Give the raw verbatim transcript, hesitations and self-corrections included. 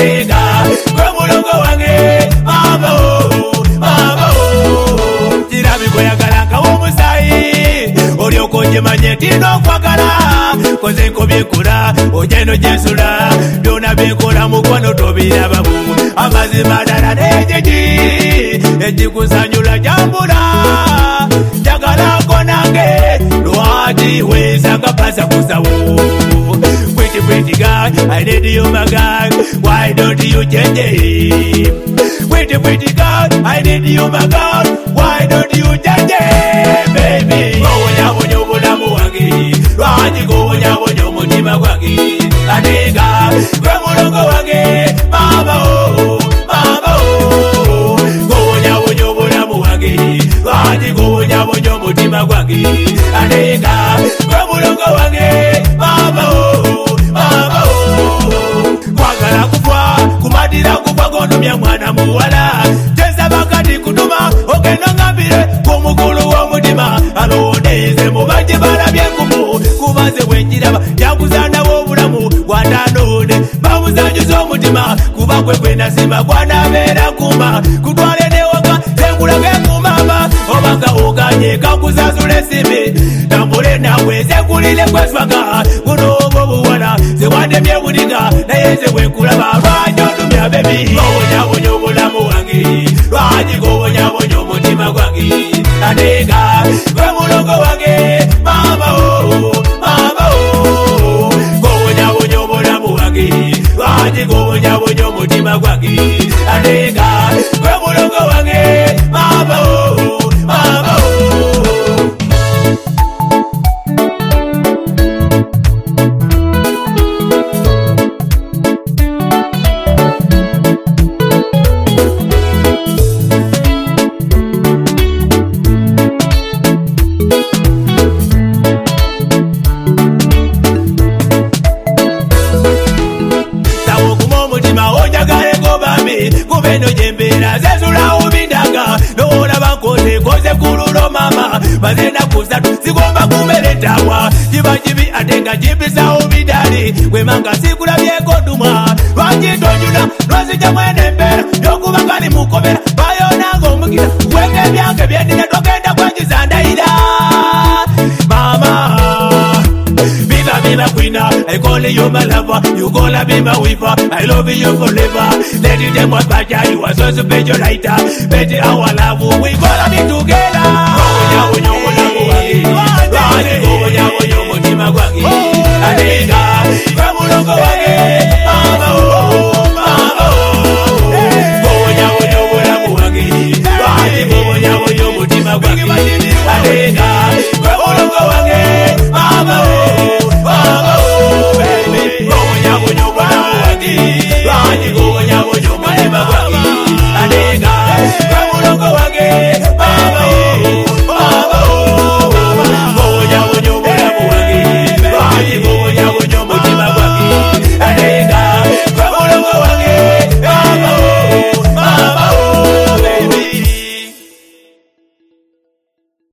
Anega gwe mulongo wange mama oh mama oh Tirabi kweyagala nkawo omusayi olyoko njemanye tino kwagala koze nkobyekula ojeno jensula byona byekola mukwano tobirabamu amazima ddala n'enjigi ejikusanyula jambula jagalako nange lwaki wesanga pasa kusawo Pretty pretty girl, I need you my girl, why don't you change it? Pretty pretty girl, I need you my girl, why don't you change it? Baby, go nyabonyo bulamu wange lwaki go nyabonyo mutima gwange Anega gwe mulongo wange mama oh mama oh go nyabonyo bulamu wange lwaki go nyabonyo mutima gwange Anega gwe mulongo wange mama oh mama oh kwagala kufwa kumadira kufwa gonomya mwana muwala teza bakati kutuma ogenda ngambire kumukulu w'omutima alondeeze mubaje balabye kumu kubaze bwenjiraba yakuzanda w'obulamu gwandanode bamuzanjuza omutima kuba gwe gwe nasima gwanabeera kuma kutwale newaka zenkulage kumama obanga oganye kakuzazula esimi tambule nawe zekulire kweswaga guno obwo buwala zewandemye buliga naye ze bwenkulaba lwanyodumya bebi gobonyabonya obulamu wange lwaki gobonyabonya omutima gwange Anega gwe mulongo wange mama oh mama oh gobonyabonya obulamu wange lwaki gobonyabonya omutima gwange Anega gwe mulongo wange mama oh mama oh Kubeno jembera zezula ubindaga Nola bankote koze kululo mama Mazena kuzatu sigomba kumeletawa Jiba jibi atenga jibisa ubidari Wemanga sikula vyeko duma Wanjitonjuna Nwazija mwene mbera Yokuba kali mukobera Bayo nango mkita Wenge vyange vyendine Tokenda kwa jizanda ida Mama Viva viva queen, I call you my lover. You gonna be my weaver. I love you forever. Let it them what back you are so super writer. Betty our love, we gonna be together.